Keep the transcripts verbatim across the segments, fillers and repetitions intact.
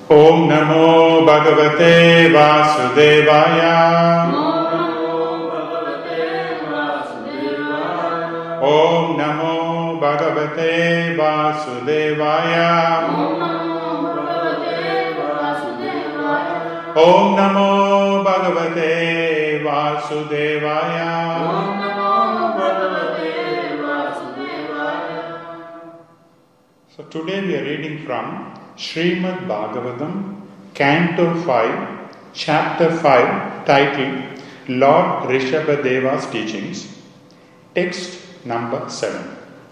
Om Namo Bhagavate Vasudevaya. Om Namo Bhagavate Vasudevaya. Om Namo Bhagavate Vasudevaya. So today we are reading from Srimad Bhagavatam, Canto five, Chapter five, titled Lord Rishabhadeva's Teachings, text number seven.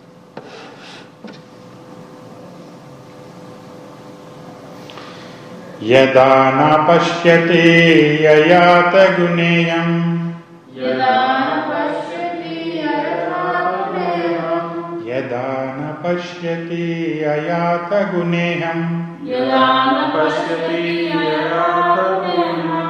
Yada na pashyati yayata guneyam. Yada na pashyati yayata guneyam. Yada na pashyati yayata guneyam. Yada na pashyati yayata guneyam.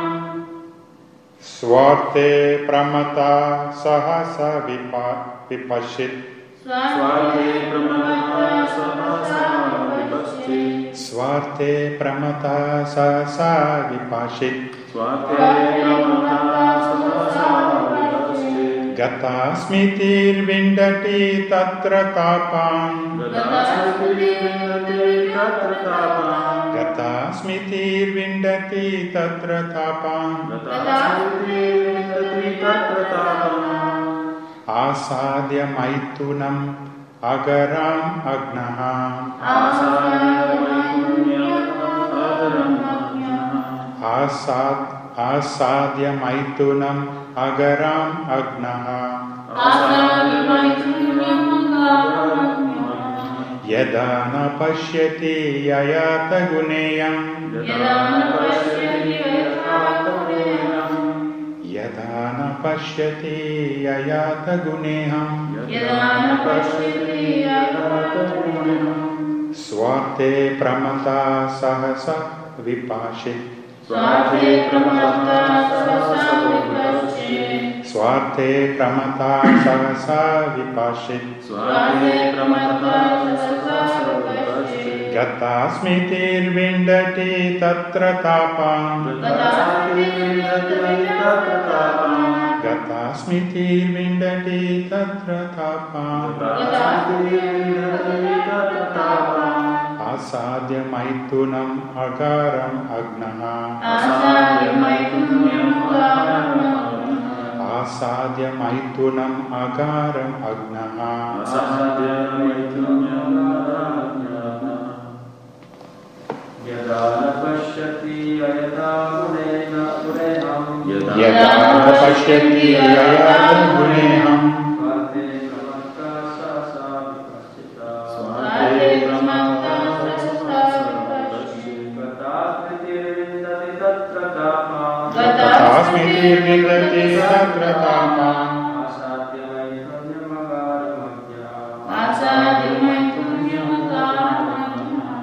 Swarte pramata sahasa vipashit. Swarte pramata sahasa vipashit. Swarte pramata sahasa vipashit. Swarte pramata sahasa vipashit. Gata smritir vindati tatra tapam. Gata smritir vindati tatra tapam. Gata smritir vindati tatra tapam. Gata smritir vindati tatra tapam. Asadya maitunam agaram agnaha. Asadya maitunam agaram agnaha. Asad asadya maitunam agaram agnaha. Asadya maitunam agaram agnaha. Yada na pashyati yayata guneyam. Yada na pashyati yayata guneyam. Yada na pashyati yayata guneham. Yada na pashyati yayata guneham. Swarte pramata sahasa vipashit. Swarte pramata sahasa vipashit. Swarte pramata sahasa vipashit. Swarte pramata sahasa vipashit. Gata smritir vindati tatra tapam. Gata smritir vindati tatra tapam. Gata smritir vindati tatra tapam. Gata smritir vindati tatra tapam. Asadya maitunam agaram agnaha. Asadya maitunam agaram agnaha. Asadya maitunam agaram agnaha. Asadya maitunam agaram agnaha. Yada na pashyati ayata guneham. Yada na pashyati ayata guneham. Swarte pramata sahasa vipashita. Swarte pramata sahasa vipashita. Gata smritir vindati tatra tapam. Gata smritir vindati tatra tapam. Asadya maitunam agaram agnaha. Asadya maitunam agaram agnaha.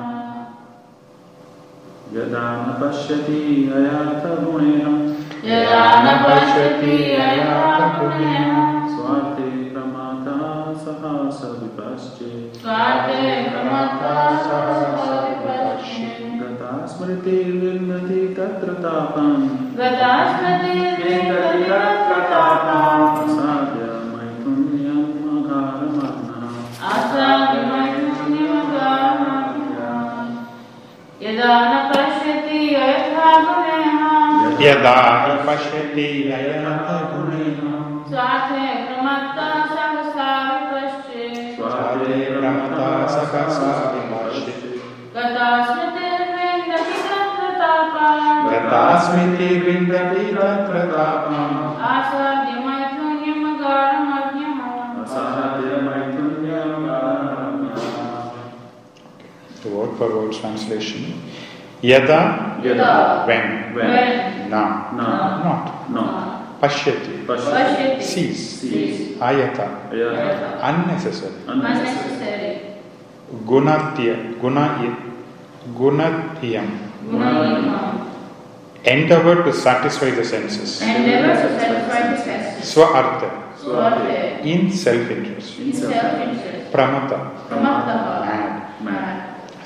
Yada na pashyati ayata guneham. Yada na pashyati ayata guneham. Swarte pramata sahasa vipashit. Swarte pramata sahasa vipashit. Gata smritir vindati tatra tapam. Gata smritir vindati tatra tapam. Asadya maitunam agaram agnaha. Asadya maitunam agaram agnaha. Yada na pashyati ayata guneham. Yada na pashyati ayata guneham. Swarte pramata sahasa vipashit. Swarte pramata sahasa vipashit. Gata smritir vindati tatra tapam. Gata smritir vindati tatra tapam. Asadya maitunam agaram agnaha. Asadya maitunam agaram agnaha. The word for word translation. Yada, Yada. When, When. Na, Na. Not, No. Pashyati, Pashyati. Cease, Cease. Ayata, Ayata. Unnecessary, Unnecessary. Gunatya, Gunaya, Gunatyam, Gunayam. Endeavor to satisfy the senses. Endeavor to satisfy the senses. Swa-artha, Swarte. in self-interest. In self-interest. Pramata, Pramataha. mad. Mad.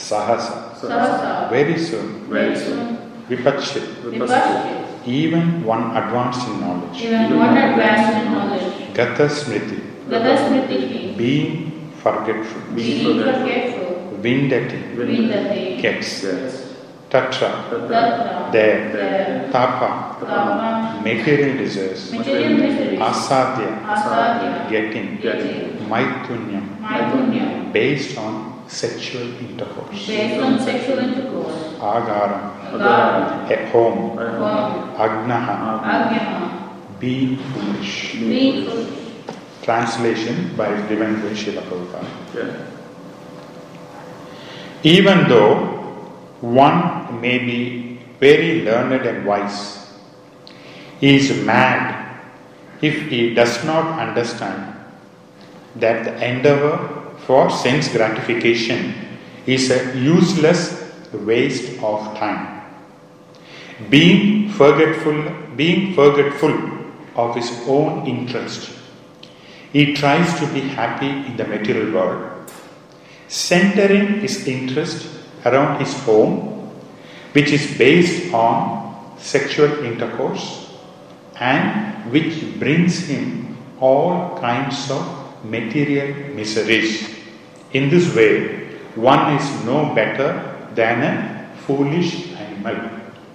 Sahasa. Sahasa. Very soon. Very soon. Vipachit. Vipashit. Even one advanced in knowledge. Even one advanced in knowledge. Gata Smriti. Gata Smriti. Being forgetful. Being forgetful. Vindati. Vindati. Gets. Yes. Tatra. Tatra. There. There. Tapa. Tapa. Material desires. Material miseries. Asadhya. Asadhya. Getting. Getting. Maitunyam. Maitunyam. Based on sexual intercourse. Based on sexual intercourse. Agaram. Agaram. A home. Home. Agnaha. Agyaha. Being foolish. Being foolish. Translation by Divine Grace Srila Prabhupada. Yeah. Even though one may be very learned and wise, he is mad if he does not understand that the endeavor for sense gratification is a useless waste of time. Being forgetful, being forgetful of his own interest, he tries to be happy in the material world, centering his interest around his home, which is based on sexual intercourse and which brings him all kinds of material miseries. In this way, one is no better than a foolish animal.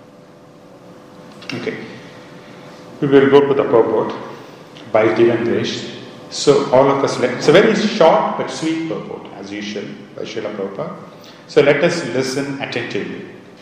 Okay, we will go to the purport by Divine Grace. So all of us, let, it's a very short but sweet purport as usual by Srila Prabhupada. So let us listen attentively.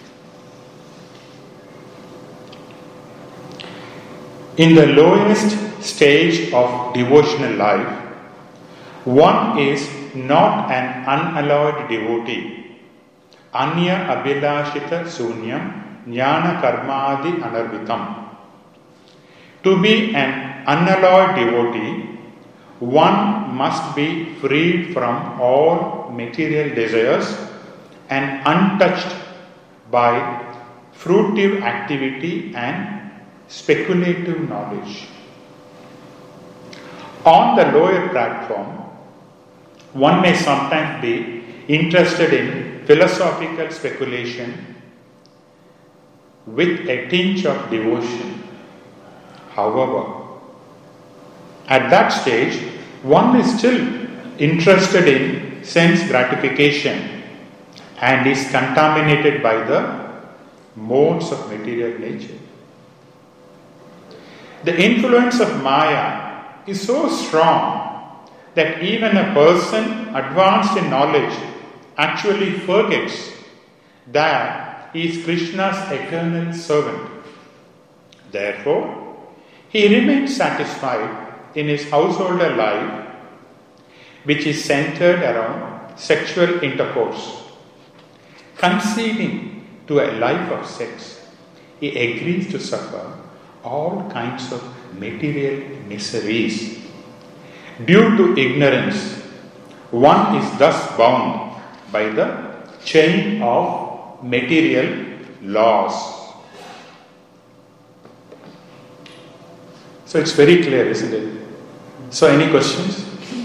In the lowest stage of devotional life, one is not an unalloyed devotee. Anya abhilashita sunyam jnana karmadi anarvitam. To be an unalloyed devotee, one must be freed from all material desires and untouched by fruitive activity and speculative knowledge. On the lower platform, one may sometimes be interested in philosophical speculation with a tinge of devotion. However, at that stage, one is still interested in sense gratification and is contaminated by the modes of material nature. The influence of Maya is so strong that even a person advanced in knowledge actually forgets that he is Krishna's eternal servant. Therefore, he remains satisfied in his householder life, which is centered around sexual intercourse. Conceding to a life of sex, he agrees to suffer all kinds of material miseries. Due to ignorance, one is thus bound by the chain of material laws. So it's very clear, isn't it? So any questions?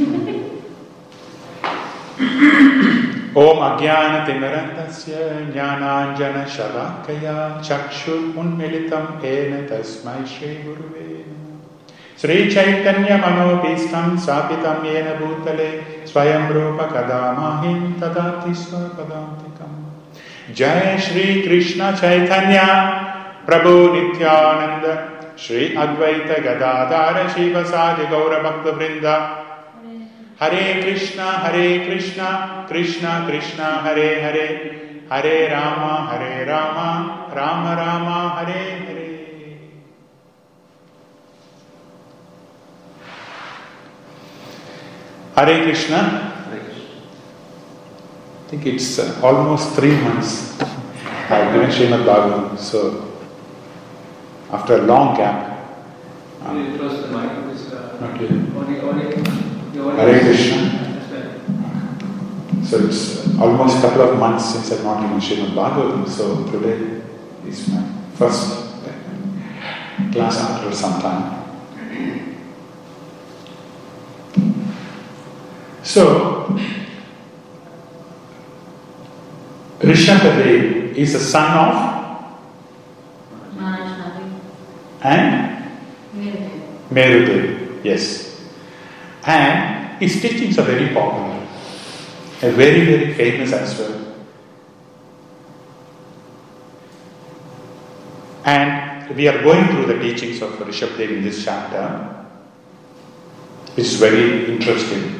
Om Ajnana Timarantasya Jnananjana Shalakaya Chakshur Unmilitam Ena Tasmai Shri Guruve Sri Chaitanya Manobhistam Sapitam Yena Bhutale Swayam Rupa Kadamahim Tadati Swapadantikam Jai Shri Krishna Chaitanya Prabhu Nityananda Shri Advaita Gadadhara Shivasadi Gaura Bhakta Vrinda Hare Krishna, Hare Krishna, Krishna Krishna, Hare Hare, Hare Rama, Hare Rama, Rama Rama, Hare Hare. Hare Krishna. I think it's uh, almost three months I've given Srimad Bhagavatam, so after a long gap. Um, It was the mic was uh, okay. only, only, Hare Krishna. So it's almost a couple of months since I've not given Srimad Bhagavatam, so today is my first uh, class after some time. Rishabhadev is the son of Manashnavi. and Merudev. Merudev. Yes. And his teachings are very popular. A very, very famous as well. And we are going through the teachings of Rishabhadev in this chapter, which is very interesting.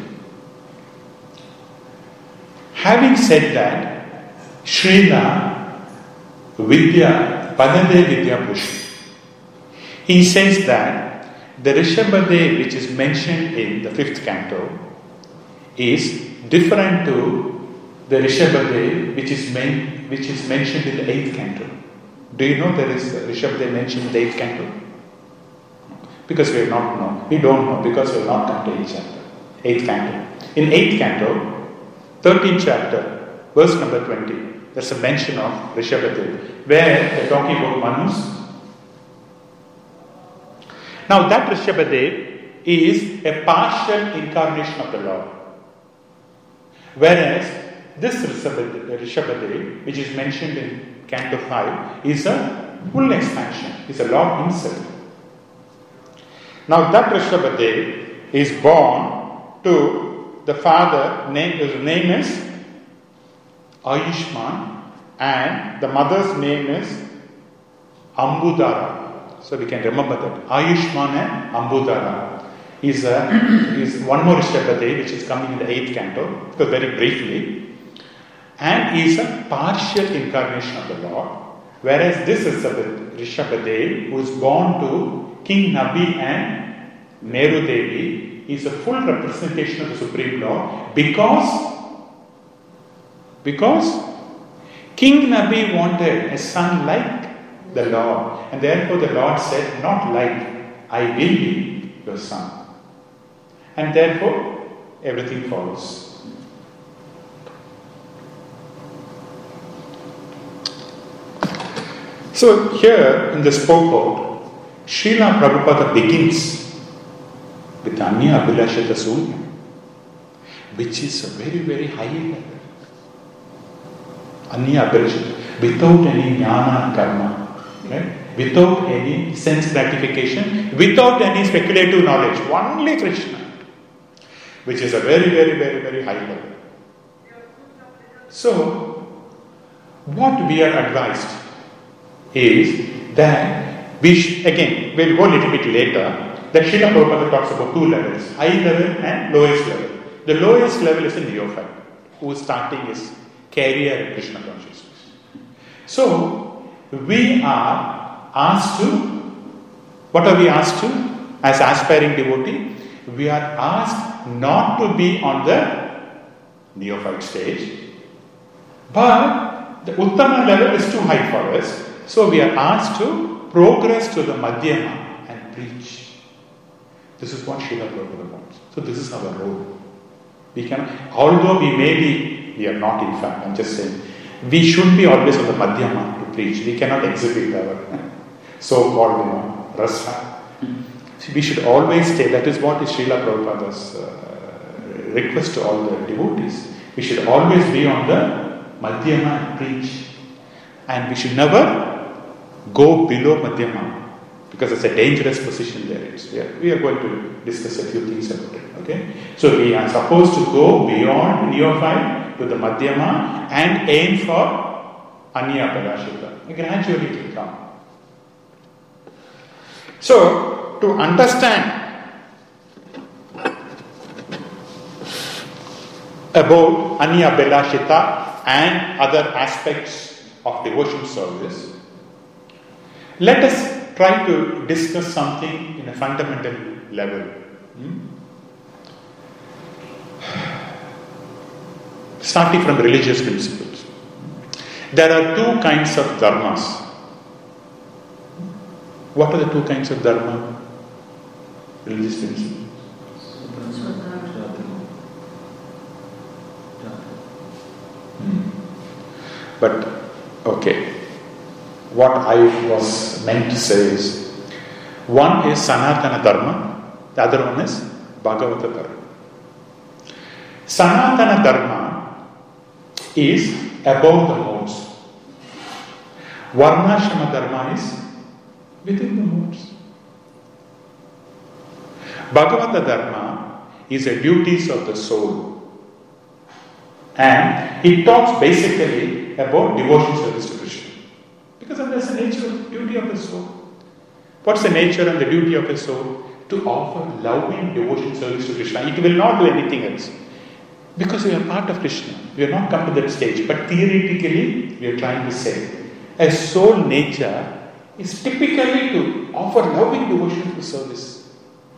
Having said that, Srila Vidya, Padadev Vidya Bhushan, he says that the Rishabhadev which is mentioned in the fifth canto is different to the Rishabhadev which is, main, which is mentioned in the eighth canto. Do you know there is a Rishabhadev mentioned in the eighth canto? Because we have not known. We don't know because we have not come to eighth chapter. Eighth canto. In eighth canto, thirteenth chapter, verse number twenty, there's a mention of Rishabhadev, where they're talking about Manus. Now that Rishabhadev is a partial incarnation of the Lord. Whereas this Rishabhadev, which is mentioned in Canto five, is a full expansion, is a Lord himself. Now that Rishabhadev is born to the father, name, his name is Ayushman, and the mother's name is Ambudara. So we can remember that. Ayushman and Ambudara is, a, is one more Rishabhadev which is coming in the eighth canto, because very briefly. And he is a partial incarnation of the Lord. Whereas this is Rishabhadev, who is born to King Nabi and Meru Devi, is a full representation of the Supreme Lord because, because King Nabi wanted a son like the Lord. And therefore the Lord said, not like, I will be your son. And therefore everything follows. So here in this purport, Srila Prabhupada begins with Anya Abhilashita Sunya, which is a very, very high level. Anya Abhilashita, without any jnana and karma, right? Without any sense gratification, without any speculative knowledge, only Krishna, which is a very, very, very, very high level. So, what we are advised is that we sh- again, we'll go a little bit later, that Srila Prabhupada talks about two levels, high level and lowest level. The lowest level is a neophyte, who is starting his career in Krishna consciousness. So, we are asked to, what are we asked to? As aspiring devotee, we are asked not to be on the neophyte stage, but the Uttama level is too high for us. So we are asked to progress to the Madhyama and preach. This is what Srila Prabhupada wants. So this is our role. We can, although we may be, we are not in fact, I'm just saying, we should be always on the Madhyama to preach. We cannot exhibit our so-called, you know, rasa. So we should always stay. That is what is Srila Prabhupada's uh, request to all the devotees. We should always be on the Madhyama and preach. And we should never go below Madhyama, because it's a dangerous position there. It's, we, are, we are going to discuss a few things about it. Okay? So we are supposed to go beyond neophyte to the Madhyama and aim for Anya Abhilashita. Gradually it will come. So, to understand about Anya Abhilashita and other aspects of devotion service, let us try to discuss something in a fundamental level. Hmm? Starting from religious principles. There are two kinds of dharmas. What are the two kinds of dharma? Religious principles. But, okay, what I was meant to say is, one is Sanatana Dharma, the other one is Bhagavata Dharma. Sanatana Dharma is above the mold. Varnashrama dharma is within the modes. Bhagavata dharma is the duties of the soul. And it talks basically about devotion service to Krishna. Because that's the nature of duty of the soul. What's the nature and the duty of the soul? To offer loving devotion service to Krishna. It will not do anything else. Because we are part of Krishna. We have not come to that stage. But theoretically, we are trying to say, a soul nature is typically to offer loving devotion to service.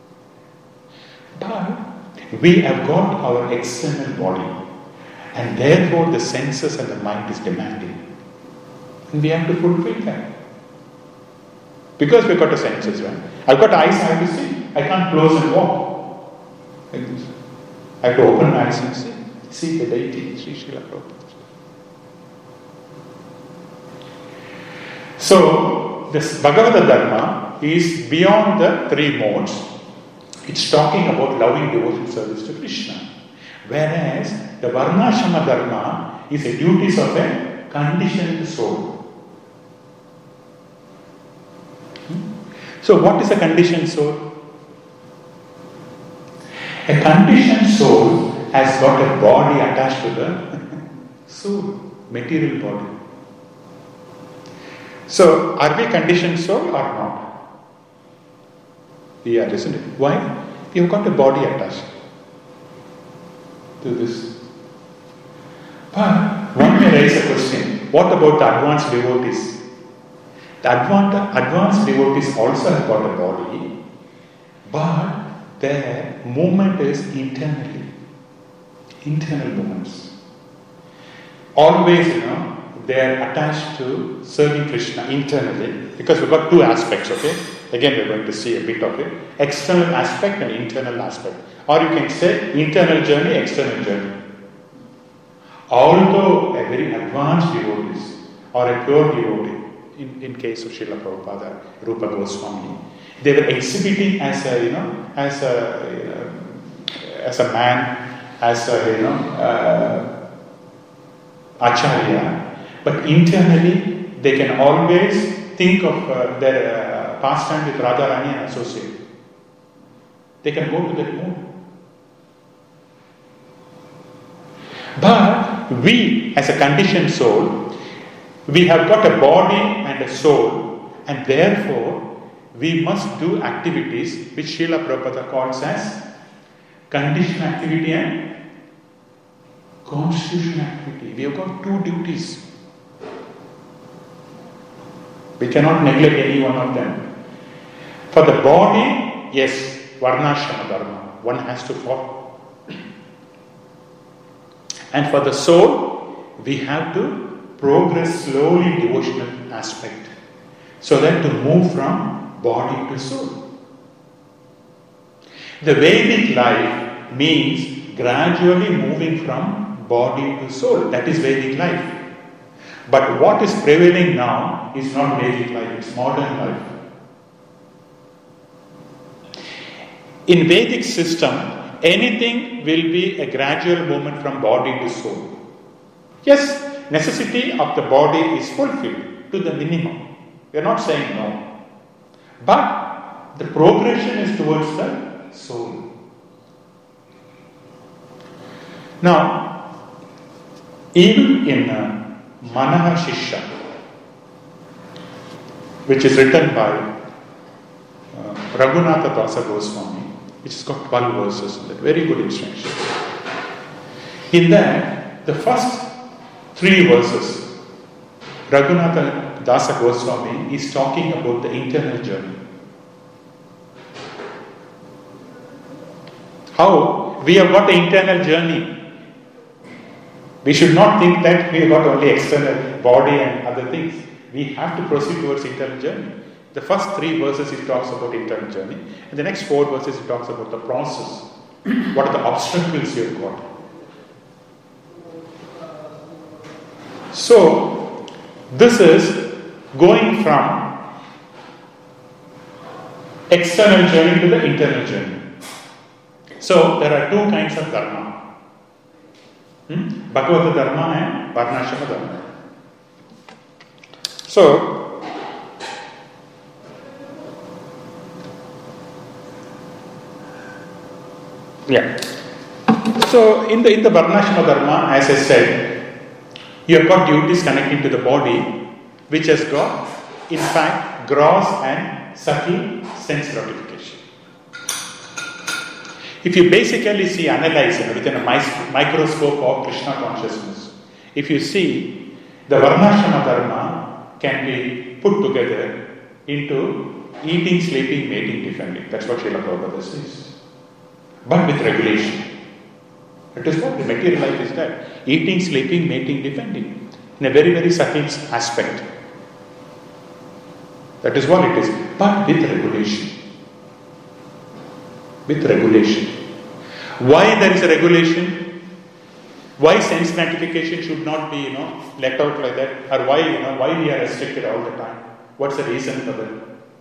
But we have got our external body. And therefore the senses and the mind is demanding. And we have to fulfill that. Because we've got the senses, right? I've got eyes, I have to see. I can't close and walk. Like this. I have to open my eyes and see. See the deity, Sri Srila Prabhupada. So, this Bhagavata Dharma is beyond the three modes. It's talking about loving devotion service to Krishna. Whereas the Varnashrama Dharma is the duties of a conditioned soul. So what is a conditioned soul? A conditioned soul has got a body attached to the soul, material body. So are we conditioned soul or not? We are, isn't it? Why? We have got a body attached to this. But one may raise a question, what about the advanced devotees? The advanced, advanced devotees also have got a body, but their movement is internally. Internal movements. Always, you know, they are attached to serving Krishna internally, because we've got two aspects, okay? Again, we're going to see a bit of it. External aspect and internal aspect. Or you can say internal journey, external journey. Although a very advanced devotee or a pure devotee, in, in case of Srila Prabhupada, Rupa Goswami, they were exhibiting as a, you know, as a, you know, as a man, as a, you know, uh, acharya, but internally they can always think of uh, their uh, pastime with Radharani and associate. They can go to that mood. But we, as a conditioned soul, we have got a body and a soul, and therefore we must do activities which Srila Prabhupada calls as conditioned activity and constitutional activity. We have got two duties. We cannot neglect any one of them. For the body, yes, Varnashrama Dharma, one has to follow. And for the soul, we have to progress slowly in devotional aspect, so that to move from body to soul. The Vedic life means gradually moving from body to soul. That is Vedic life. But what is prevailing now is not Vedic life, it's modern life. In Vedic system, anything will be a gradual movement from body to soul. Yes, necessity of the body is fulfilled to the minimum. We are not saying no. But the progression is towards the soul. Now, even in uh, Manaha Shishya, which is written by uh, Raghunatha Dasa Goswami, which has got twelve verses in that, very good instruction. In that, the first three verses, Raghunatha Dasa Goswami is talking about the internal journey. How we have got the internal journey. We should not think that we have got only external body and other things. We have to proceed towards internal journey. The first three verses it talks about internal journey, and the next four verses it talks about the process. What are the obstacles you have got? So, this is going from external journey to the internal journey. So, there are two kinds of dharma. Hmm? Bhagavata Dharma and Varnashrama Dharma. So, yeah. So, in the in the Varnashrama Dharma, as I said, you have got duties connecting to the body, which has got, in fact, gross and subtle sense gratification. If you basically see, analyze it within a microscope of Krishna consciousness, if you see, the Varnashrama Dharma can be put together into eating, sleeping, mating, defending. That's what Srila Prabhupada says. But with regulation. That is what the material life is that. Eating, sleeping, mating, defending. In a very, very subtle aspect. That is what it is. But with regulation. With regulation. Why there is a regulation? Why sense gratification should not be, you know, let out like that? Or why, you know, why we are restricted all the time? What's the reason for that?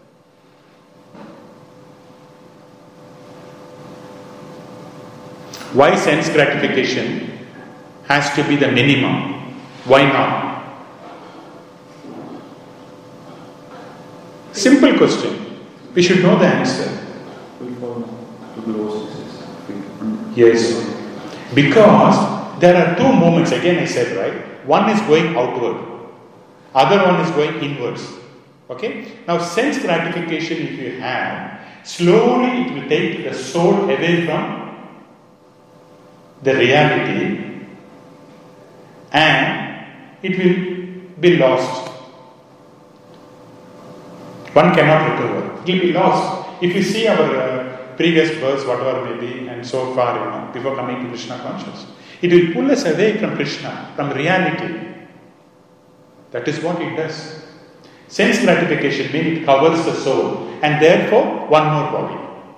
Why sense gratification has to be the minimum? Why not? Simple question. We should know the answer. Yes. Because there are two moments, again I said, right? One is going outward. Other one is going inwards. Okay? Now sense gratification if you have, slowly it will take the soul away from the reality and it will be lost. One cannot recover. It will be lost. If you see our uh, previous verse, whatever may be, and so far, you know, before coming to Krishna consciousness, it will pull us away from Krishna, from reality. That is what it does. Sense gratification means it covers the soul and therefore one more body.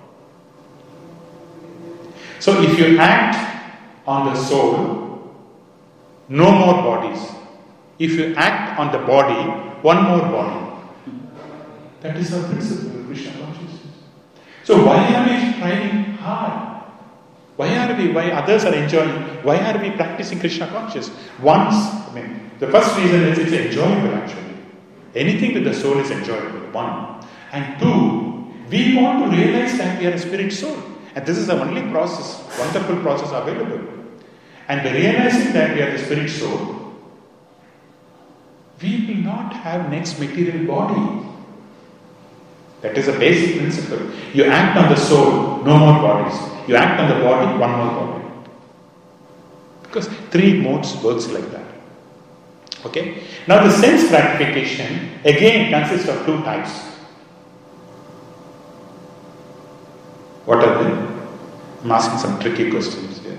So if you act on the soul, no more bodies. If you act on the body, one more body. That is our principle of Krishna consciousness. So why are we trying hard? Why are we, why others are enjoying? Why are we practicing Krishna consciousness? Once, I mean, the first reason is it's enjoyable actually. Anything with the soul is enjoyable, one. And two, we want to realize that we are a spirit soul. And this is the only process, wonderful process available. And by realizing that we are the spirit soul, we will not have next material body. That is a basic principle. You act on the soul, no more bodies. You act on the body, one more body. Because three modes works like that. Okay? Now the sense gratification again consists of two types. What are they? I'm asking some tricky questions here.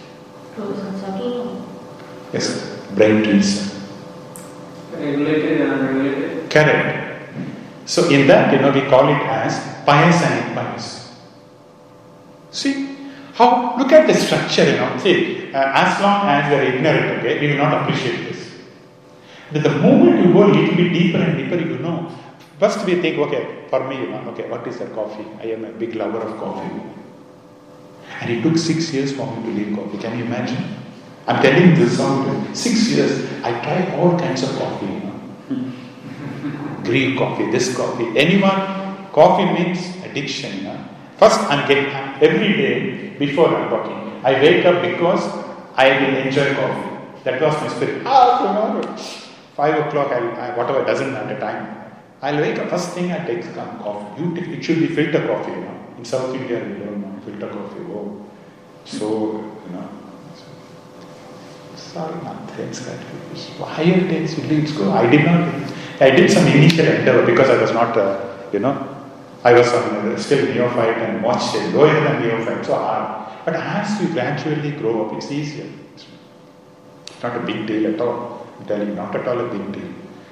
Yes, brain trees. Regulated and unregulated. Correct. So in that, you know, we call it as pious and impious. See, how, look at the structure, you know. See, uh, as long as we are ignorant, okay, we will not appreciate this. But the moment you go a little bit deeper and deeper, you know. First we think, okay, for me, you know, okay, what is that coffee? I am a big lover of coffee. And it took six years for me to leave coffee. Can you imagine? I'm telling this out. Six years, I tried all kinds of coffee, you know. Greek coffee, this coffee. Anyone, coffee means addiction, you know. First, I'm getting, every day, before I'm talking, I wake up because I will enjoy coffee. That was my spirit. Ah, tomorrow, five o'clock, I'll, I, whatever, doesn't matter time. I'll wake up, first thing I take some coffee. Beautiful, it should be filter coffee, you know. In South India, we don't know filter coffee. Oh, so, you know. Sorry, nothing. Higher takes, it's good. I did not, I did some initial endeavor because I was not, uh, you know, I was uh, still neophyte and much lower than neophyte, so hard. But as you gradually grow up, it's easier. It's not a big deal at all. I'm telling you, not at all a big deal.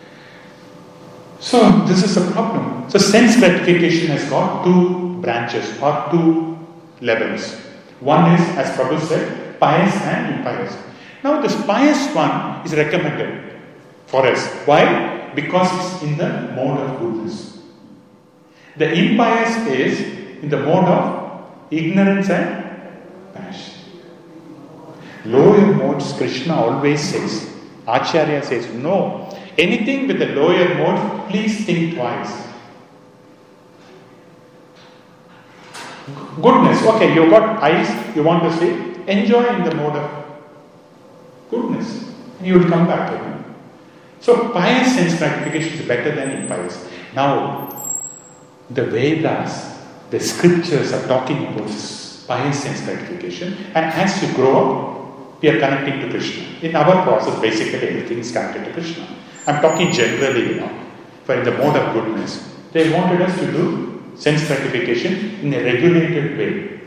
So, this is a problem. So, sense gratification has got two branches or two levels. One is, as Prabhu said, pious and impious. Now, this pious one is recommended for us. Why? Because it's in the mode of goodness. The impious is in the mode of ignorance and passion. Lower modes, Krishna always says, Acharya says, no, Anything with the lower mode, please think twice. Goodness, okay, you got eyes, you want to see, enjoy in the mode of goodness. And you will come back to it. So pious sense gratification is better than impious. Now, the Vedas, the scriptures are talking about pious sense gratification, and as you grow up, we are connecting to Krishna. In our process, basically everything is connected to Krishna. I'm talking generally, you know, for in the mode of goodness. They wanted us to do sense gratification in a regulated way.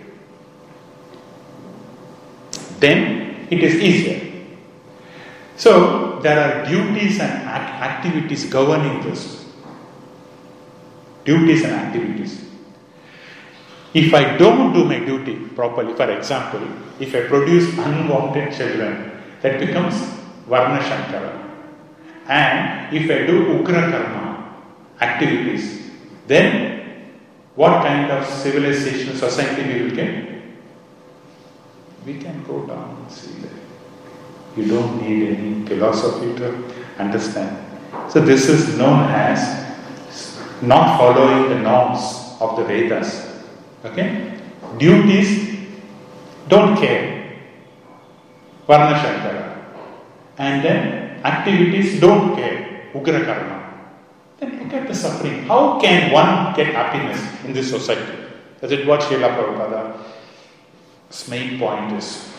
Then it is easier. So there are duties and act- activities governing this. Duties and activities. If I don't do my duty properly, for example, if I produce unwanted children, that becomes Varna Shankara. And if I do Ugra Karma activities, then what kind of civilization, society we will get? We can go down and see that. You don't need any philosophy to understand. So this is known as not following the norms of the Vedas. Okay? Duties, don't care. Varna Shankara. And then activities, don't care. Ugra Karma. Then look at the suffering. How can one get happiness in this society? Is it what Srila Prabhupada's main point is?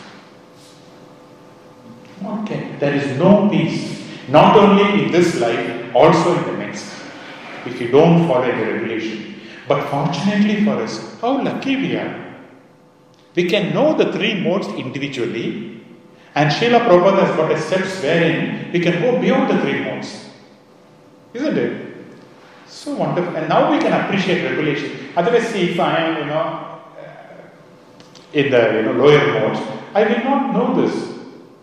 Okay, there is no peace. Not only in this life, also in the next. If you don't follow the regulation. But fortunately for us, how lucky we are. We can know the three modes individually, and Srila Prabhupada has got a steps wherein we can go beyond the three modes. Isn't it? So wonderful. And now we can appreciate regulation. Otherwise, see, if I am, you know, in the you know lower modes, I will not know this.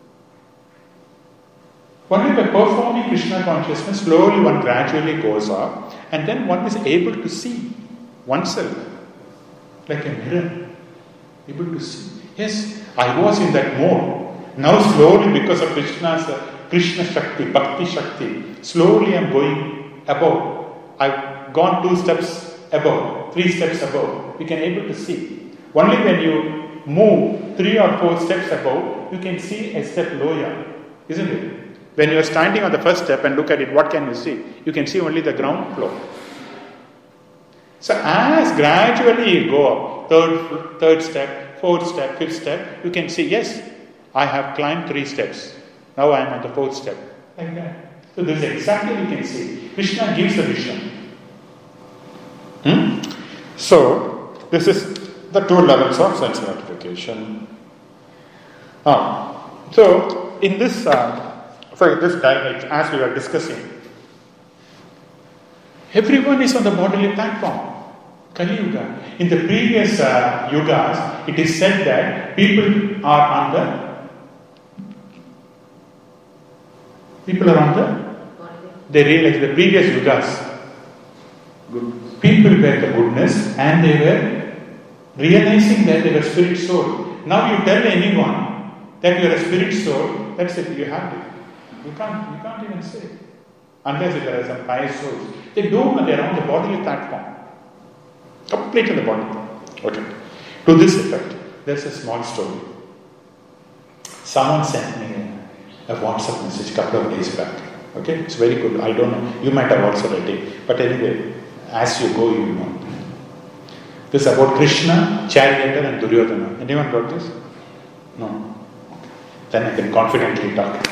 Only by performing Krishna consciousness, slowly one gradually goes up, and then one is able to see oneself like a mirror, able to see. Yes, I was in that mode. Now slowly, because of Krishna's uh, Krishna Shakti, Bhakti Shakti, slowly I am going above. I've gone two steps above, three steps above. You can able to see. Only when you move three or four steps above, you can see a step lower, isn't it? When you are standing on the first step and look at it, what can you see? You can see only the ground floor. So as gradually you go up, third, third step, fourth step, fifth step, you can see, yes, I have climbed three steps. Now I am at the fourth step. Like that. So this is exactly you can see. Krishna gives the vision. Hmm? So this is the two levels of sense gratification. Ah. So in this, uh, so this diagram, as we were discussing, everyone is on the bodily platform. Kali Yuga. In the previous uh, yugas, it is said that people are on the people are on the they realize the previous yugas. People were the goodness and they were realizing that they were spirit soul. Now you tell anyone that you are a spirit soul, that's it, you have it. You can't you can't even say it. Unless if there are some pious souls. They don't, they are on the bodily platform. Completely the body. Okay. To this effect, there's a small story. Someone sent me a, a WhatsApp message a couple of days back. Okay? It's very good. I don't know. You might have also read it. But anyway, as you go, you will know. This is about Krishna, Charioteer and Duryodhana. Anyone got this? No. Then I can confidently talk.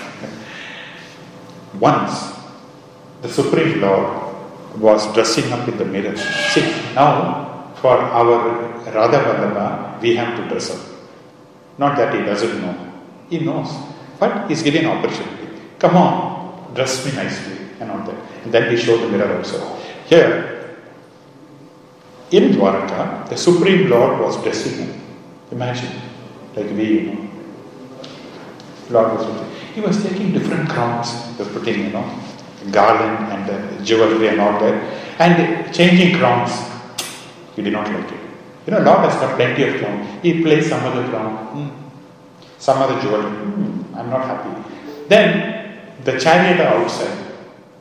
Once, the Supreme Lord was dressing up in the mirror. See, now for our Radha Vallabha, we have to dress up. Not that he doesn't know. He knows. But he's given opportunity. Come on, dress me nicely and all that. And then he showed the mirror also. Here, in Dwaraka, the Supreme Lord was dressing him. Imagine, like we, you know. Lord was dressing. He was taking different crowns. He was putting, you know, garland and uh, jewelry and all that, and changing crowns. He did not like it. You know, Lord has got plenty of crowns. He plays some other crown, mm. some other jewelry. Mm. I'm not happy. Then the charioteer outside,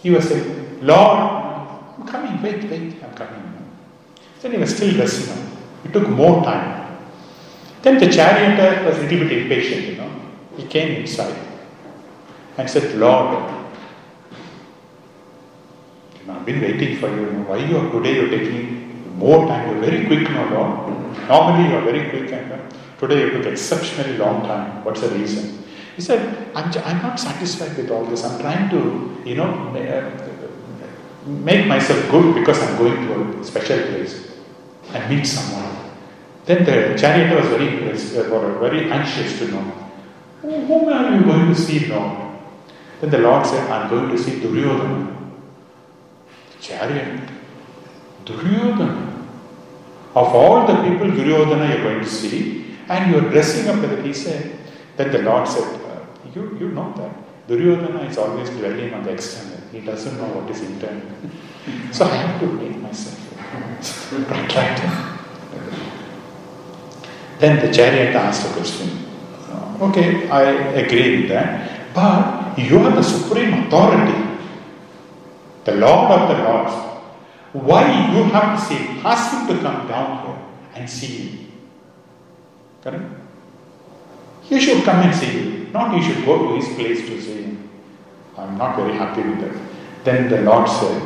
He was saying, Lord, I'm coming, wait, wait, I'm coming. Then he was still dressing up. It took more time. Then the charioteer was a little bit impatient, you know. He came inside and said, Lord, I've been waiting for you. Why you are today you're taking more time? You're very quick now, Lord. Normally you are very quick and uh, today you took exceptionally long time. What's the reason? He said, I'm, j- I'm not satisfied with all this. I'm trying to, you know, ma- uh, make myself good because I'm going to a special place and meet someone. Then the charioteer was very impressed, uh, or very anxious to know, whom are you going to see now? Then the Lord said, I'm going to see Duryodhana. Chariot, Duryodhana. Of all the people, Duryodhana you're going to see, and you're dressing up like he said. Then the Lord said, uh, you, you know that. Duryodhana is always dwelling on the external. He doesn't know what is internal. So I have to make myself attractive. Then the chariot asked a question. Okay, I agree with that. But you are the supreme authority. The Lord of the Lords. Why you have to see? Ask him to come down here and see you. Correct? He should come and see you. Not you should go to his place to see him. I'm not very happy with that. Then the Lord said,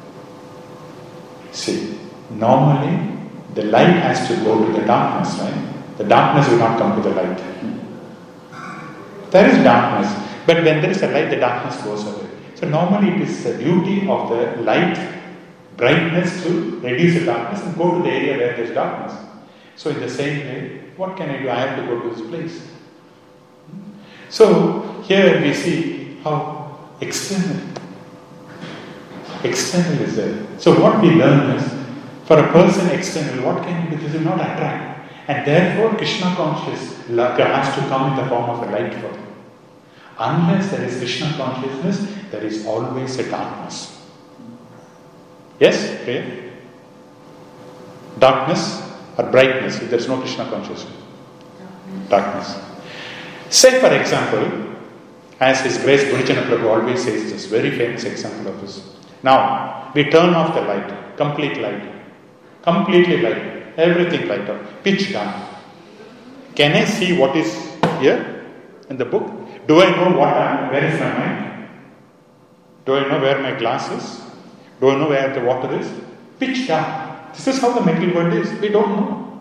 see, normally the light has to go to the darkness, right? The darkness will not come to the light. There is darkness, but when there is a light, the darkness goes away. So normally it is the duty of the light, brightness to reduce the darkness and go to the area where there is darkness. So in the same way, what can I do? I have to go to this place. So here we see how external, external is there. So what we learn is, for a person external, what can you do? This will not attract. And therefore Krishna conscious has to come in the form of a light for him. Unless there is Krishna consciousness, there is always a darkness. Yes? Clear? Darkness or brightness if there is no Krishna consciousness? Darkness. Say for example, as His Grace Gunachana Prabhu always says this, very famous example of this. Now, we turn off the light, complete light. Completely light. Everything light up. Pitch down. Can I see what is here in the book? Do I know what I am? Where is my mind? Do I know where my glass is? Do I know where the water is? Pitch down. This is how the material world is. We don't know.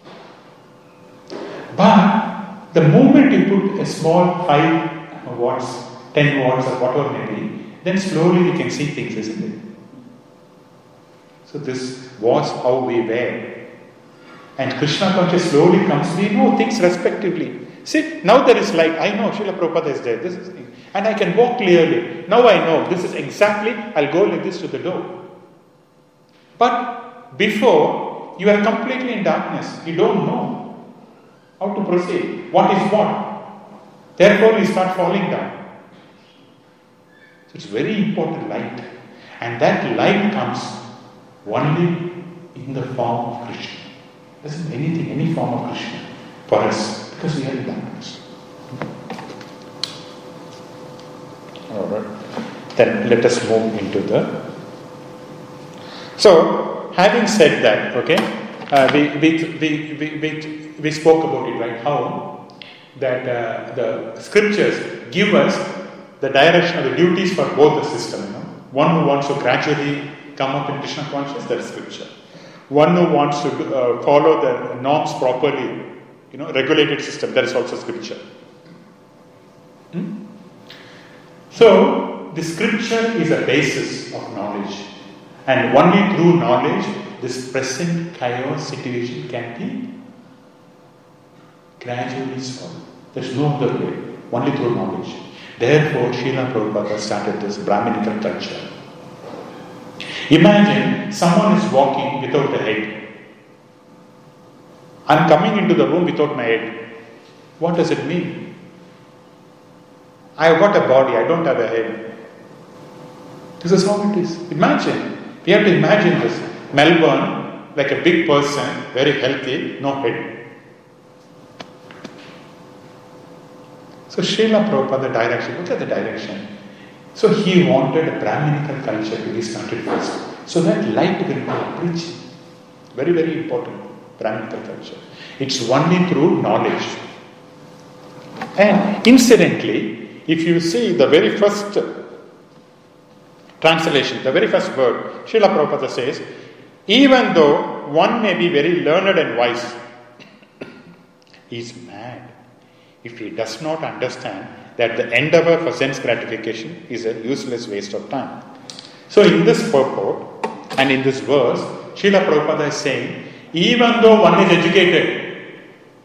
But the moment you put a small five watts, ten watts or whatever may be, then slowly we can see things, isn't it? So this was how we were. And Krishna consciousness slowly comes, we know things respectively. See, now there is light. I know Srila Prabhupada is there. This is thing. And I can walk clearly. Now I know this is exactly, I'll go like this to the door. But before, you are completely in darkness. You don't know how to proceed. What is what? Therefore, you start falling down. So it's very important light. And that light comes only in the form of Krishna. There isn't anything, any form of Krishna for us. Because we are in darkness. Alright. Then let us move into the. So, having said that, okay, uh, we, we, we, we, we, we spoke about it, right? How that uh, the scriptures give us the direction of the duties for both the system. You know? One who wants to gradually come up in Krishna consciousness, that is scripture. One who wants to uh, follow the norms properly, you know, regulated system, that is also scripture. Hmm? So, the scripture is a basis of knowledge. And only through knowledge, this present chaos situation can be gradually solved. There is no other way, only through knowledge. Therefore, Srila Prabhupada started this Brahminical culture. Imagine someone is walking without the head. I am coming into the room without my head. What does it mean? I have got a body, I don't have a head. This is how it is. Imagine. We have to imagine this. Melbourne, like a big person, very healthy, no head. So Srila Prabhupada, the direction, look at the direction. So he wanted a Brahminical culture to be started first. So that light will be preaching. Very, very important. Brahminical culture. It's only through knowledge. And incidentally, if you see the very first translation, the very first word, Srila Prabhupada says, even though one may be very learned and wise, he is mad if he does not understand that the endeavor for sense gratification is a useless waste of time. So in this purport and in this verse, Srila Prabhupada is saying, even though one is educated,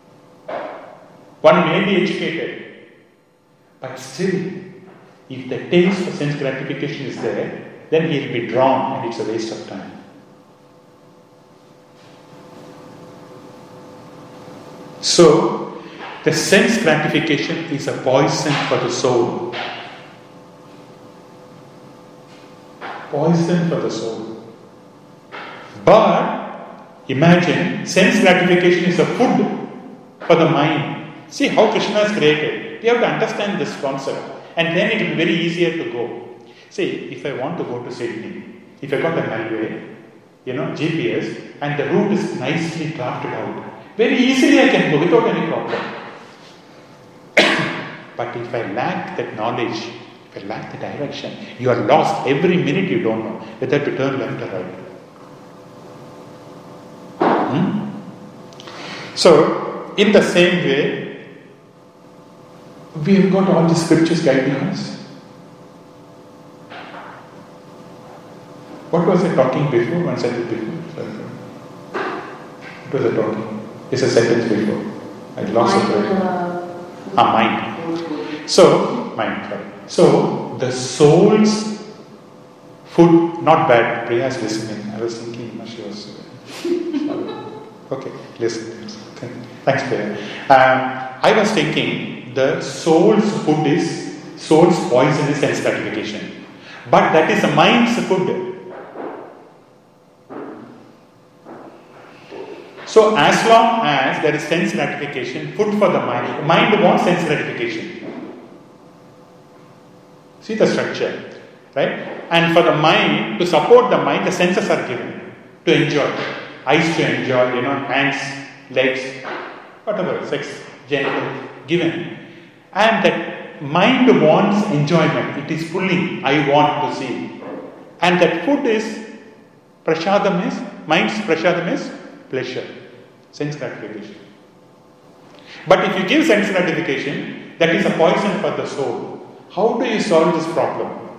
one may be educated, but still, if the taste for sense gratification is there, then he will be drawn and it's a waste of time. So, the sense gratification is a poison for the soul. Poison for the soul. But, imagine, sense gratification is a food for the mind. See how Krishna is created. We have to understand this concept. And then it will be very easier to go. See, if I want to go to Sydney, if I got a highway, you know, G P S, and the route is nicely drafted out, very easily I can go without any problem. But if I lack that knowledge, if I lack the direction, you are lost. Every minute you don't know whether to turn left or right. Hmm? So, in the same way, we have got all the scriptures guiding us. What was I talking before? One sentence before. What was I talking? It's a sentence before. I lost it. Ah, mind. So, mind. Sorry. So, the soul's food, not bad. Priya is listening. I was thinking, she was. Okay, listen. Thanks, Priya. Um, I was thinking the soul's food is, soul's poison is sense gratification. But that is the mind's food. So as long as there is sense gratification, food for the mind, the mind wants sense gratification. See the structure, right? And for the mind, to support the mind, the senses are given to enjoy. Eyes to enjoy, you know, hands, legs, whatever, sex, genital, given. And that mind wants enjoyment. It is pulling, I want to see. And that food is, prashadam is, mind's prashadam is pleasure, sense gratification. But if you give sense gratification, that is a poison for the soul. How do you solve this problem?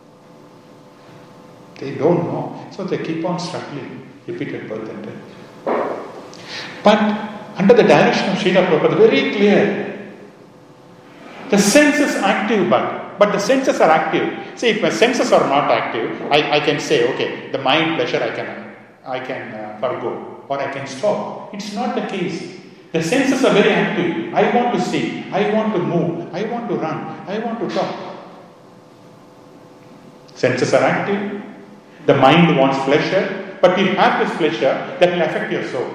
They don't know. So they keep on struggling, repeated birth and death. But under the direction of Srila Prabhupada, very clear. The senses active, but but the senses are active. See, if my senses are not active, I, I can say, okay, the mind pleasure I can I can uh, forgo or I can stop. It's not the case. The senses are very active. I want to see, I want to move, I want to run, I want to talk. Senses are active. The mind wants pleasure, but if you have this pleasure, that will affect your soul.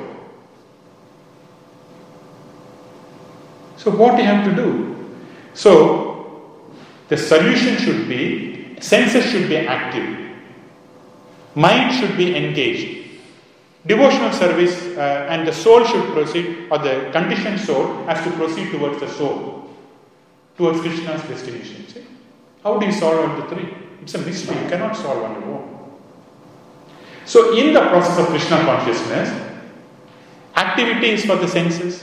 So what do you have to do? So, the solution should be, senses should be active. Mind should be engaged. Devotional service uh, and the soul should proceed, or the conditioned soul has to proceed towards the soul, towards Krishna's destination. See? How do you solve all the three? It's a mystery, you cannot solve on your own. So, in the process of Krishna consciousness, activity is for the senses.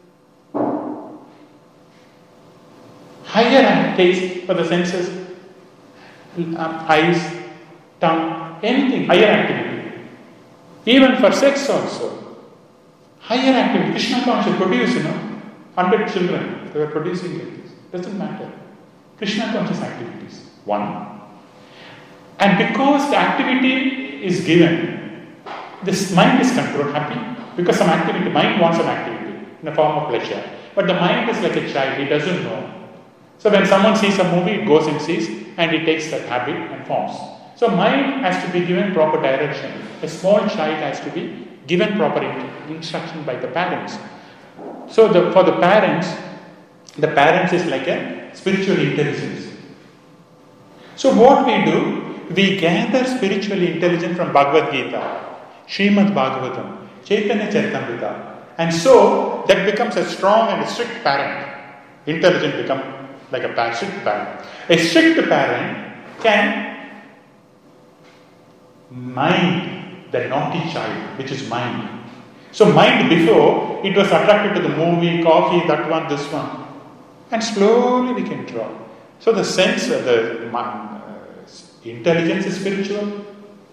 Higher taste for the senses, um, eyes, tongue, anything, higher activity. Even for sex also. Higher activity. Krishna consciousness produced, you know, hundred children, they were producing like this. Doesn't matter. Krishna conscious activities. One. And because the activity is given, this mind is controlled, happy. Because some activity, mind wants some activity in the form of pleasure. But the mind is like a child, he doesn't know. So when someone sees a movie, it goes and sees, and it takes that habit and forms. So mind has to be given proper direction. A small child has to be given proper instruction by the parents. So the, for the parents, the parents is like a spiritual intelligence. So what we do, we gather spiritual intelligence from Bhagavad Gita, Srimad Bhagavatam, Chaitanya Charitamrita, and so that becomes a strong and a strict parent. Intelligent become like a pa- strict parent. A strict parent can mind the naughty child, which is mind. So mind before, it was attracted to the movie, coffee, that one, this one. And slowly we can draw. So the sense of the uh, intelligence is spiritual.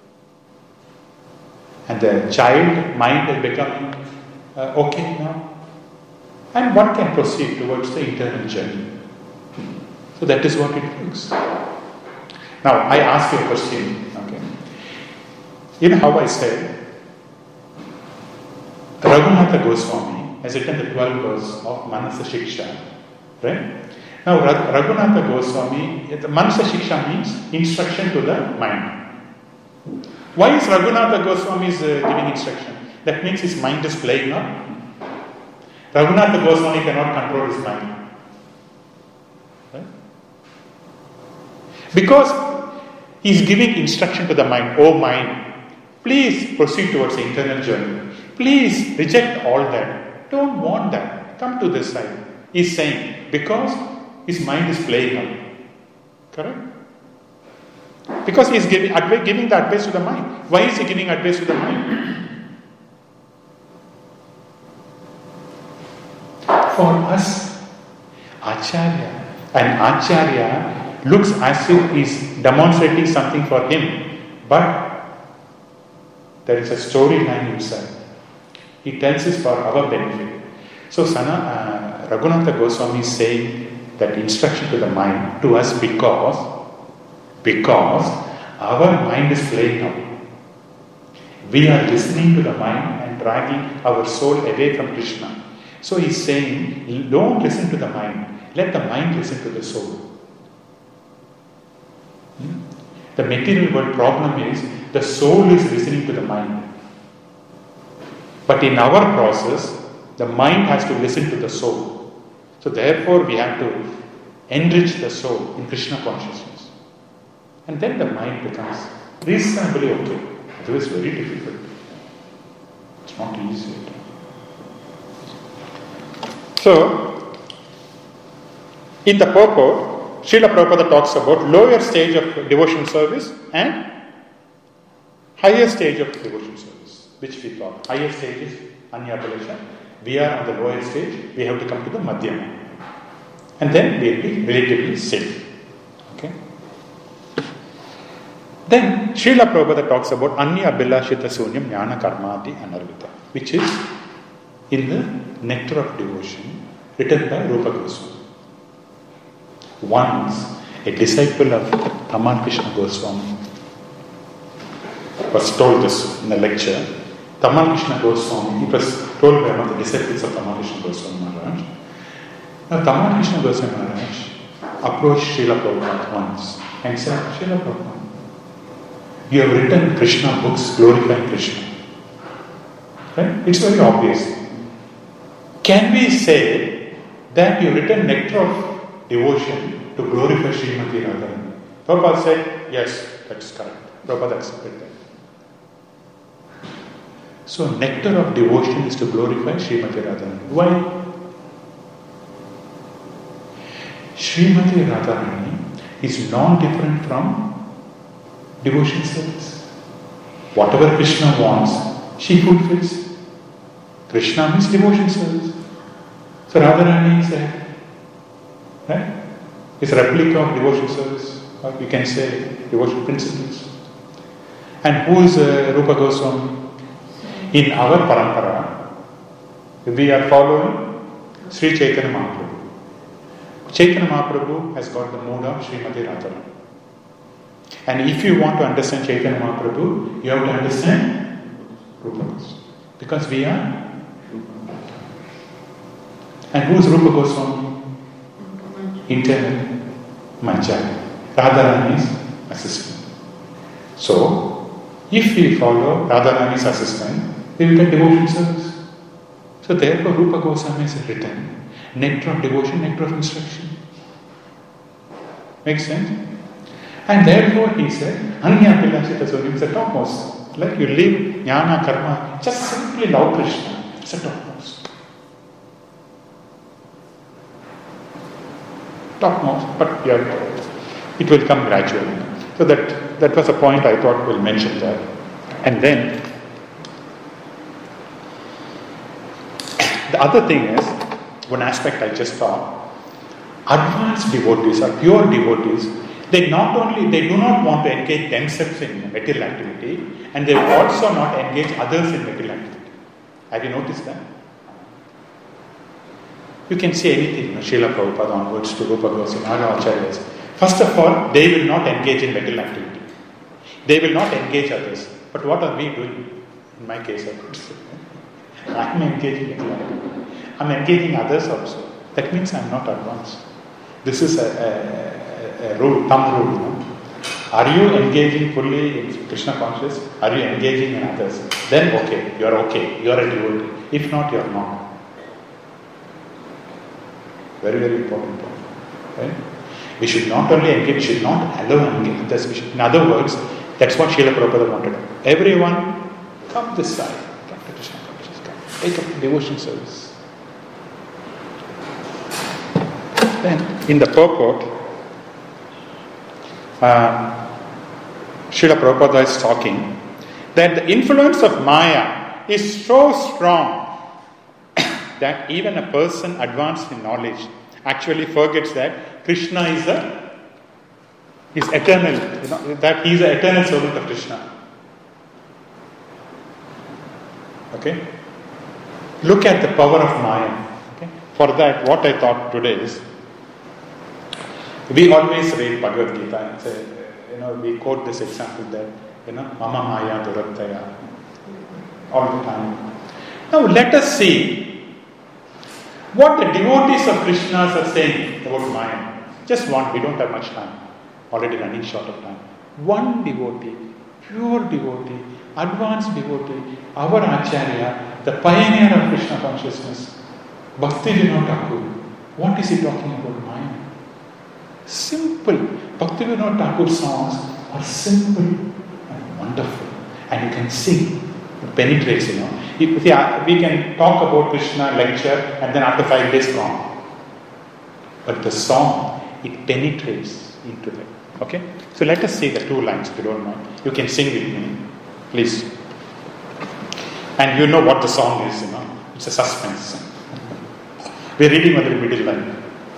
And the child mind is becoming uh, okay now. And one can proceed towards the internal journey. So that is what it looks. Now I ask you a question. Okay. You know how I said, Raghunatha Goswami has written the twelve verse of Manasa Shiksha. Right? Now Raghunatha Goswami, the Manasa Shiksha means instruction to the mind. Why is Raghunatha Goswami is, uh, giving instruction? That means his mind is playing up. Raghunatha Goswami cannot control his mind. Right? Because he is giving instruction to the mind. Oh mind, please proceed towards the internal journey. Please reject all that. Don't want that. Come to this side. He is saying, because his mind is playing up. Correct? Because he is giving, advice, giving the advice to the mind. Why is he giving advice to the mind? For us, Acharya, an Acharya looks as if he is demonstrating something for him, but there is a storyline inside. He tells us for our benefit. So Sana, uh, Raghunatha Goswami is saying that instruction to the mind to us because, because our mind is playing up. We are listening to the mind and dragging our soul away from Krishna. So he is saying, don't listen to the mind. Let the mind listen to the soul. Hmm? The material world problem is the soul is listening to the mind. But in our process, the mind has to listen to the soul. So therefore we have to enrich the soul in Krishna consciousness. And then the mind becomes reasonably okay. It was very difficult. It's not easy. So, in the purport, Srila Prabhupada talks about lower stage of devotion service and higher stage of devotion service, which we call. Higher stage is Anyabhalasha. We are on the lower stage, we have to come to the Madhyama. And then we will be relatively safe. Okay? Then Srila Prabhupada talks about Anya Abhilashita Sunyam Jnana Karmati Anarvita, which is in the Nectar of Devotion, written by Rupa Goswami. Once, a disciple of Tamal Krishna Goswami was told this in a lecture. Tamal Krishna Goswami, it was told by one of the disciples of Tamal Krishna Goswami Maharaj. Now, Tamal Krishna Goswami Maharaj approached Srila Prabhupada once and said, Srila Prabhupada, you have written Krishna books glorifying Krishna. Right? It's very obvious. Can we say that you have written Nectar of Devotion to glorify Srimati Radharani? Prabhupada said, yes, that's correct. Prabhupada accepted that. So, Nectar of Devotion is to glorify Srimati Radharani. Why? Srimati Radharani is non-different from devotion service. Whatever Krishna wants, she fulfills. Krishna means devotion service. So Radharani is a, right? It's a replica of devotion service, or we can say devotion principles. And who is uh, Rupa Goswami? In our parampara, we are following Sri Chaitanya Mahaprabhu. Chaitanya Mahaprabhu has got the mood of Srimati Radharani. And if you want to understand Chaitanya Mahaprabhu, you have to understand Rupa Goswami. Because we are. And who is Rupa Goswami? Internal Manjari. Radharani's assistant. So, if we follow Radharani's assistant, we will get devotion service. So therefore Rupa Goswami has written Nectar of Devotion, Nectar of Instruction. Makes sense? And therefore he said, Anya Pilashita Sunyam is the topmost. Like you live jnana, karma, just simply love Krishna. It's the topmost. Topmost, but yeah, it will come gradually. So that, that was a point I thought we'll mention there. And then, the other thing is, one aspect I just thought, advanced devotees or pure devotees, they not only, they do not want to engage themselves in material activity, and they will also not engage others in material activity. Have you noticed that? You can see anything, you know, Srila Prabhupada onwards to Rupa Goswami, other acharyas. First of all, they will not engage in material activity. They will not engage others. But what are we doing? In my case, I could say, I am engaging in material activity. I am engaging others also. That means I am not advanced. This is a, a, a rule, thumb rule. You know? Are you engaging fully in Krishna consciousness? Are you engaging in others? Then okay, you are okay. You are a devotee. If not, you are not. Very, very important point. Right? We should not only engage, we should not allow engage others. We should, in other words, that's what Srila Prabhupada wanted. Everyone, come this side. Come to Krishna consciousness. Come. Take up devotion service. Then, in the purport, um, Srila Prabhupada is talking that the influence of Maya is so strong that even a person advanced in knowledge actually forgets that Krishna is a is eternal, you know, that he is an eternal servant of Krishna. Okay? Look at the power of Maya. Okay? For that, what I thought today is, we always read Bhagavad Gita and say, you know, we quote this example that, you know, Mama Maya Durattaya, all the time. Now let us see what the devotees of Krishna are saying about Maya. Just one, we don't have much time. Already running short of time. One devotee, pure devotee, advanced devotee, our Acharya, the pioneer of Krishna consciousness, Bhakti Vinod Thakur. What is he talking about Maya? Simple. Bhakti Vinod Thakur songs are simple and wonderful. And you can sing. It penetrates, you know. If, yeah, we can talk about Krishna, lecture, and then after five days gone. But the song, it penetrates into that. Okay? So let us see the two lines, if you don't mind. You can sing with me, please. And you know what the song is, you know. It's a suspense. We're reading on the middle line.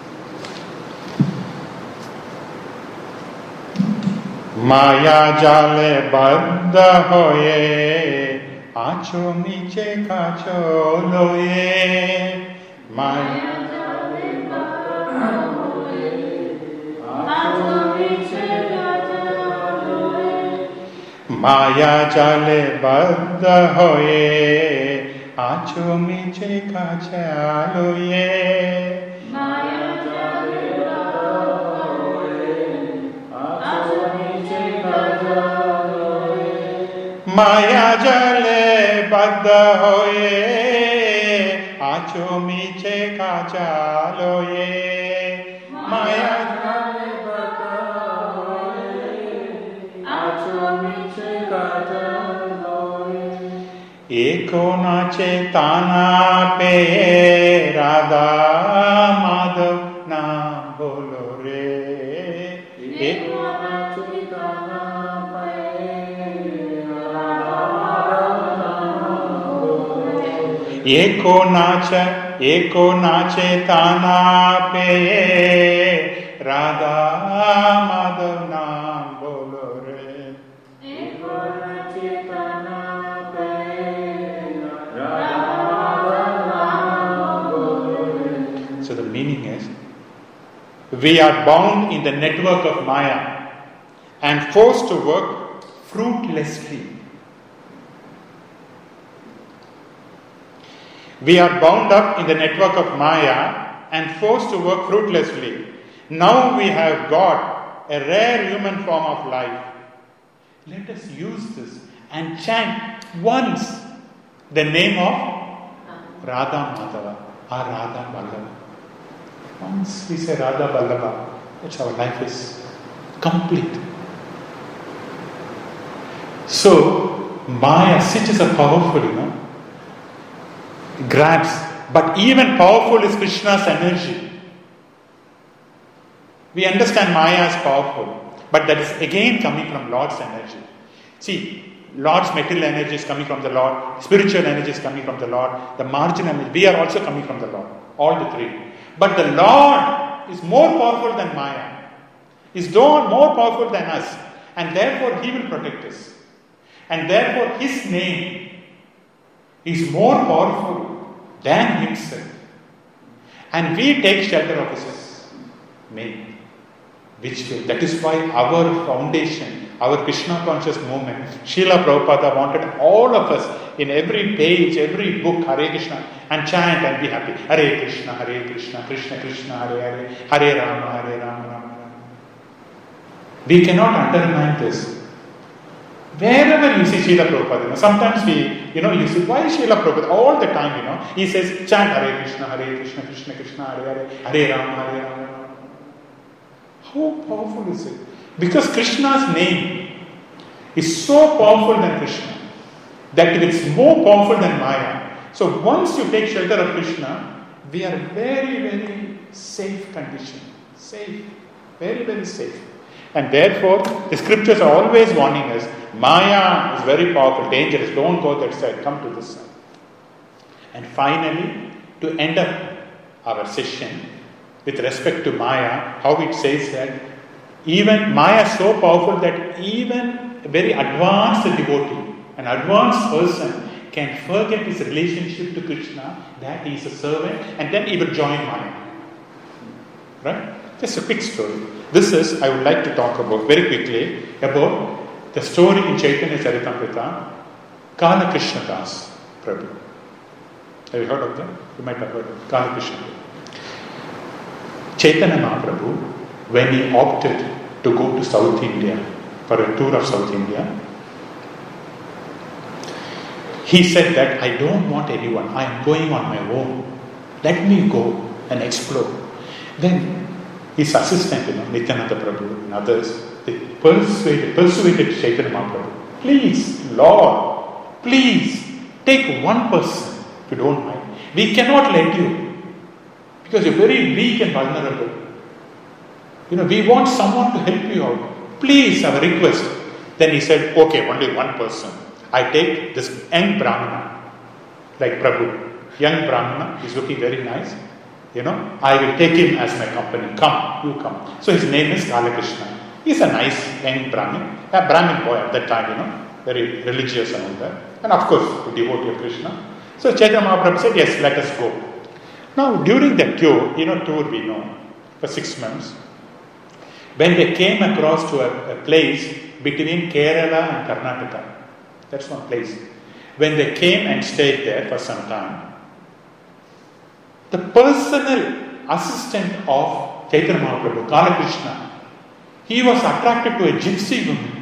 Maya jale baddha hoye, acho niche kacho loye. Maya jale baddha hoye, acho niche kacho loye. Maya jale baddha hoye, acho niche kacho loye. Maya jale baddha hoye, acho miche kacha loye. Maya jale baddha hoye, acho miche kacha loye. Eko nache tana pe Radha Madhav naam bolo re. Eko nache tana eko nacha, eko nache tana pe Radha Madhav naam bolo re. Eko nache tana pe Radha Madhav naam bolo re. So the meaning is, we are bound in the network of Maya and forced to work fruitlessly. We are bound up in the network of Maya and forced to work fruitlessly. Now we have got a rare human form of life. Let us use this and chant once the name of Radha Madhava or Radha Vallabha. Once we say Radha Vallabha, that's our life is complete. So, Maya, such is a powerful, you know, grabs. But even powerful is Krishna's energy. We understand Maya is powerful, but that is again coming from Lord's energy. See, Lord's material energy is coming from the Lord, spiritual energy is coming from the Lord, the marginal energy, we are also coming from the Lord, all the three. But the Lord is more powerful than Maya, is more powerful than us, and therefore He will protect us. And therefore His name is more powerful than Himself. And we take shelter of His name. Which will, that is why our foundation, our Krishna conscious movement, Srila Prabhupada wanted all of us in every page, every book, Hare Krishna, and chant and be happy. Hare Krishna, Hare Krishna, Krishna Krishna, Hare Hare, Hare Rama, Hare Rama, Rama Rama. We cannot undermine this. Wherever you see Srila Prabhupada, you know, sometimes we, you know, you see, why Srila Prabhupada? All the time, you know, he says, chant Hare Krishna, Hare Krishna, Krishna Krishna, Hare Hare, Hare Rama, Hare Rama. How powerful is it? Because Krishna's name is so powerful than Krishna that it is more powerful than Maya. So once you take shelter of Krishna, we are very, very safe condition. Safe. Very, very safe. And therefore, the scriptures are always warning us, Maya is very powerful, dangerous, don't go that side, come to this side. And finally, to end up our session, with respect to Maya, how it says that even Maya is so powerful that even a very advanced devotee, an advanced person can forget his relationship to Krishna, that he is a servant, and then he will join Maya. Right? Just a quick story. This is, I would like to talk about very quickly, about the story in Chaitanya Charitamrita, Kala Krishna Das Prabhu. Have you heard of them? You might have heard of Kala Krishna Das. Chaitanya Mahaprabhu, when he opted to go to South India for a tour of South India, he said that I don't want anyone, I am going on my own. Let me go and explore. Then his assistant, you know, Nityananda Prabhu and others, they persuaded, persuaded Chaitanya Mahaprabhu, please, Lord, please take one person if you don't mind. We cannot let you. Because you're very weak and vulnerable. You know, we want someone to help you out. Please, our request. Then he said, okay, only one person. I take this young Brahmana, like Prabhu. Young Brahmana, he's looking very nice. You know, I will take him as my company. Come, you come. So his name is Kala Krishna. He's a nice young Brahmin. A Brahmin boy at that time, you know, very religious and all that. And of course, a devotee of Krishna. So Chaitanya Mahaprabhu said, yes, let us go. Now, during that tour, you know, tour we know, for six months, when they came across to a, a place between Kerala and Karnataka, that's one place. When they came and stayed there for some time, the personal assistant of Chaitanya Mahaprabhu, Kala Krishna, he was attracted to a gypsy woman.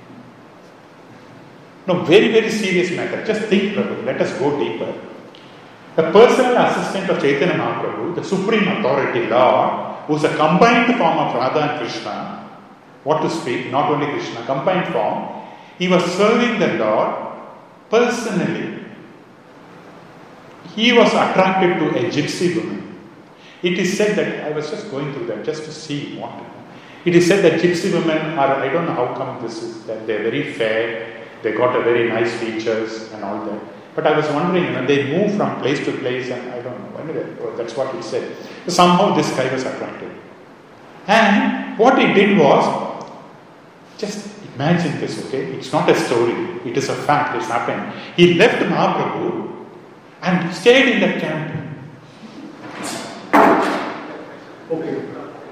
No, very, very serious matter. Just think, Prabhu, let us go deeper. The personal assistant of Chaitanya Mahaprabhu, the supreme authority, Lord, who is a combined form of Radha and Krishna, what to speak, not only Krishna, combined form, he was serving the Lord personally. He was attracted to a gypsy woman. It is said that, I was just going through that just to see what. It is said that gypsy women are, I don't know how come this is, that they are very fair, they got a very nice features and all that. But I was wondering, you know, they move from place to place and I don't know, anyway, that's what it said. Somehow this guy was attracted. And what he did was, just imagine this, okay? It's not a story, it is a fact, it's happened. He left Mahaprabhu and stayed in that camp. Okay.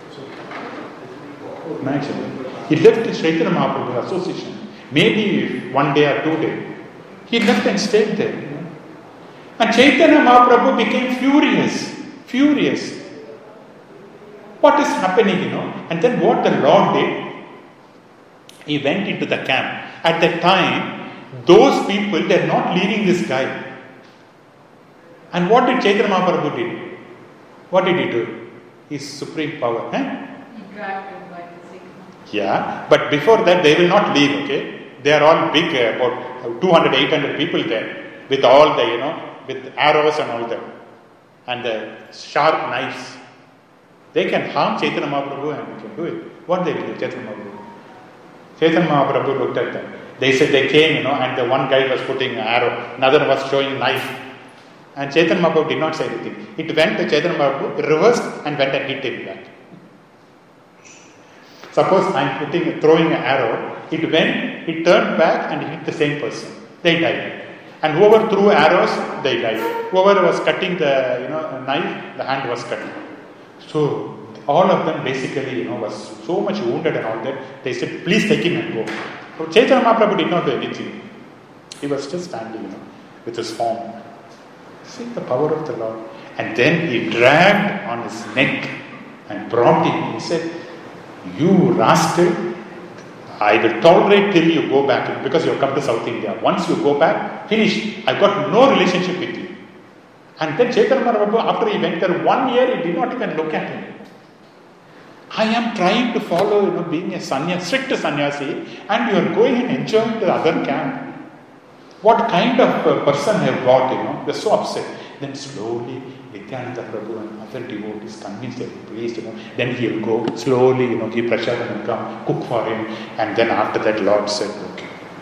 Imagine. He left the Chaitanya Mahaprabhu association, maybe one day or two days. He left and stayed there. You know? And Chaitanya Mahaprabhu became furious. Furious. What is happening, you know? And then what the Lord did, he went into the camp. At that time, those people, they are not leaving this guy. And what did Chaitanya Mahaprabhu do? What did he do? His supreme power. Huh? He dragged him by the signal. Yeah, but before that, they will not leave, okay? They are all big, uh, about two hundred, eight hundred people there, with all the, you know, with arrows and all that, and the sharp knives. They can harm Chaitanya Mahaprabhu and we can do it. What they do, Chaitanya Mahaprabhu? Chaitanya Mahaprabhu looked at them. They said they came, you know, and the one guy was putting an arrow, another was showing a knife. And Chaitanya Mahaprabhu did not say anything. It went to Chaitanya Mahaprabhu, reversed and went and hit him back. Suppose I am putting, throwing an arrow, it went, it turned back and hit the same person. They died. And whoever threw arrows, they died. Whoever was cutting the, you know, knife, the hand was cut. So all of them basically, you know, was so much wounded and all that. They said, please take him and go. So Chaitanya Mahaprabhu did not do anything. He was just standing, you know, with his form. See the power of the Lord. And then he dragged on his neck and brought him. He said, you rascal, I will tolerate till you go back, because you have come to South India. Once you go back, finish. I've got no relationship with you. And then Chaitanya Mahaprabhu, after he went there, one year he did not even look at him. I am trying to follow, you know, being a sannyasi, strict sannyasi, and you are going and enjoying the other camp. What kind of a person I have got, you know? They are so upset. Then slowly, Nityananda Prabhu and other devotees convinced him, please, you know. Then he will go slowly, you know, give prasadam and come, cook for him, and then after that, Lord said, okay.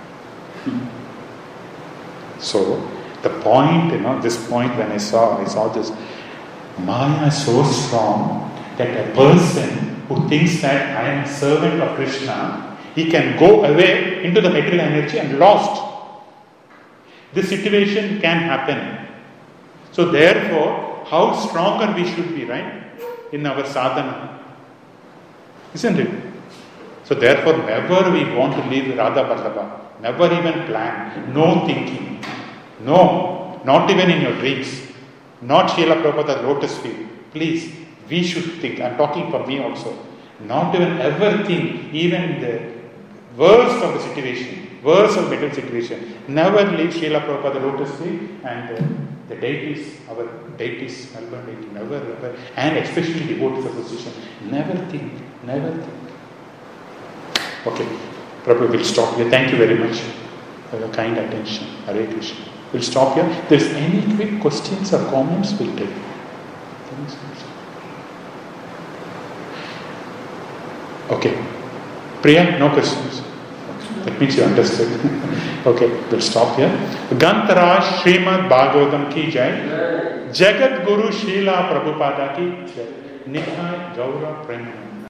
So the point, you know, this point when I saw, I saw this, Maya is so strong that a person who thinks that I am a servant of Krishna, he can go away into the material energy and lost. This situation can happen. So therefore, how stronger we should be, right? In our sadhana. Isn't it? So therefore, never we want to leave Radha Vallabha. Never even plan. No thinking. No. Not even in your dreams. Not Srila Prabhupada's lotus feet. Please, we should think. I'm talking for me also. Not even ever think, even the worst of the situation, worst of better situation. Never leave Srila Prabhupada's lotus feet and uh, the deities, our deities, Melbourne deity, never, never, and especially devotees association. Never think, never think. Okay, Prabhu will stop here. Thank you very much for your kind attention. Hare Krishna. We'll stop here. If there's any quick questions or comments, we'll take. Okay. Priya, no questions. That means you understood. Okay, we'll stop here. Gantara Srimad Bhagavatam ki jai. Jagat Guru Srila Prabhupada ki jai. Nithai Gaura Prema.